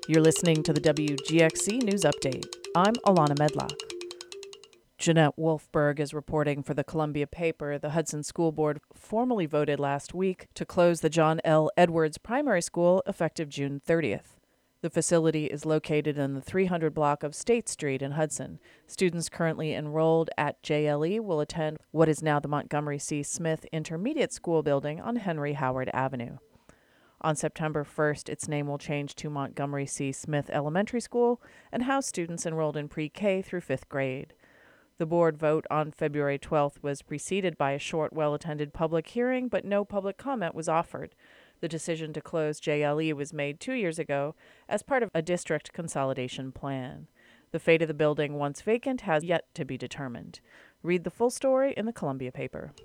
You're listening to the WGXC News Update. I'm Alana Medlock. Jeanette Wolfberg is reporting for the Columbia paper. The Hudson School Board formally voted last week to close the John L. Edwards Primary School effective June 30th. The facility is located in the 300 block of State Street in Hudson. Students currently enrolled at JLE will attend what is now the Montgomery C. Smith Intermediate School building on Henry Howard Avenue. On September 1st, its name will change to Montgomery C. Smith Elementary School and house students enrolled in pre-K through 5th grade. The board vote on February 12th was preceded by a short, well-attended public hearing, but no public comment was offered. The decision to close JLE was made 2 years ago as part of a district consolidation plan. The fate of the building, once vacant, has yet to be determined. Read the full story in the Columbia paper.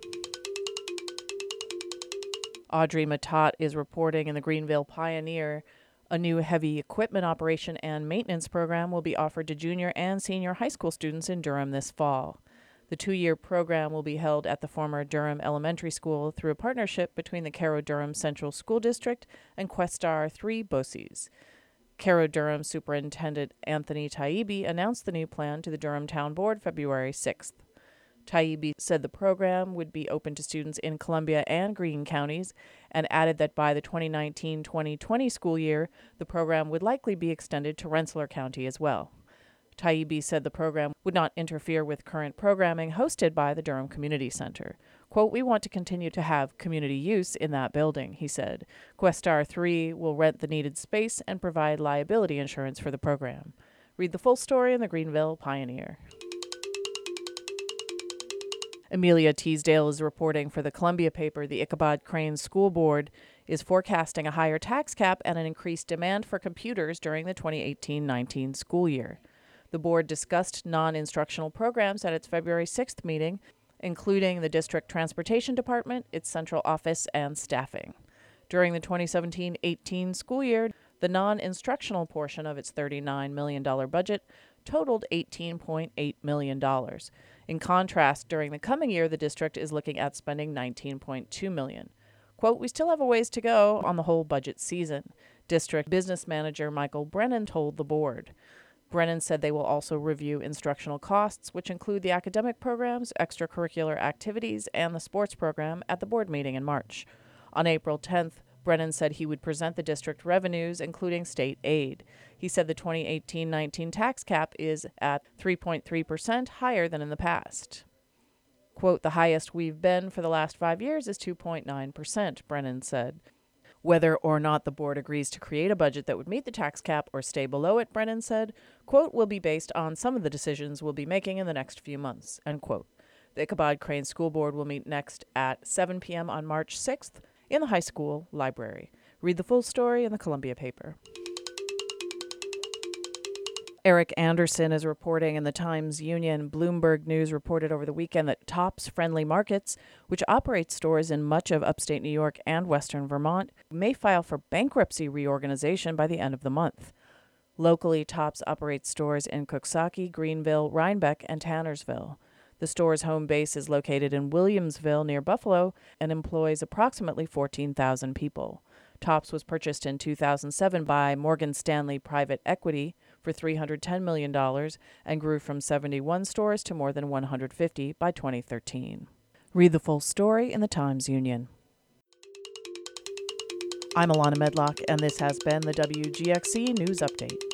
Audrey Matot is reporting in the Greenville Pioneer. A new heavy equipment operation and maintenance program will be offered to junior and senior high school students in Durham this fall. The 2-year program will be held at the former Durham Elementary School through a partnership between the Cairo Durham Central School District and Questar 3 BOCES. Cairo Durham Superintendent Anthony Taibbi announced the new plan to the Durham Town Board February 6th. Taibbi said the program would be open to students in Columbia and Greene counties and added that by the 2019-2020 school year, the program would likely be extended to Rensselaer County as well. Taibbi said the program would not interfere with current programming hosted by the Durham Community Center. Quote, "We want to continue to have community use in that building," he said. Questar 3 will rent the needed space and provide liability insurance for the program. Read the full story in the Greenville Pioneer. Amelia Teasdale is reporting for the Columbia paper. The Ichabod Crane School Board is forecasting a higher tax cap and an increased demand for computers during the 2018-19 school year. The board discussed non-instructional programs at its February 6th meeting, including the district transportation department, its central office, and staffing. During the 2017-18 school year, the non-instructional portion of its $39 million budget totaled $18.8 million. In contrast, during the coming year, the district is looking at spending $19.2 million. Quote, "We still have a ways to go on the whole budget season," District Business Manager Michael Brennan told the board. Brennan said they will also review instructional costs, which include the academic programs, extracurricular activities, and the sports program at the board meeting in March. On April 10th, Brennan said he would present the district revenues, including state aid. He said the 2018-19 tax cap is at 3.3% higher than in the past. Quote, "The highest we've been for the last 5 years is 2.9%, Brennan said. Whether or not the board agrees to create a budget that would meet the tax cap or stay below it, Brennan said, quote, "will be based on some of the decisions we'll be making in the next few months," end quote. The Ichabod Crane School Board will meet next at 7 p.m. on March 6th in the high school library. Read the full story in the Columbia paper. Eric Anderson is reporting in the Times-Union. Bloomberg News reported over the weekend that Tops Friendly Markets, which operates stores in much of upstate New York and western Vermont, may file for bankruptcy reorganization by the end of the month. Locally, Tops operates stores in Coxsackie, Greenville, Rhinebeck, and Tannersville. The store's home base is located in Williamsville near Buffalo and employs approximately 14,000 people. Tops was purchased in 2007 by Morgan Stanley Private Equity for $310 million and grew from 71 stores to more than 150 by 2013. Read the full story in the Times-Union. I'm Alana Medlock, and this has been the WGXC News Update.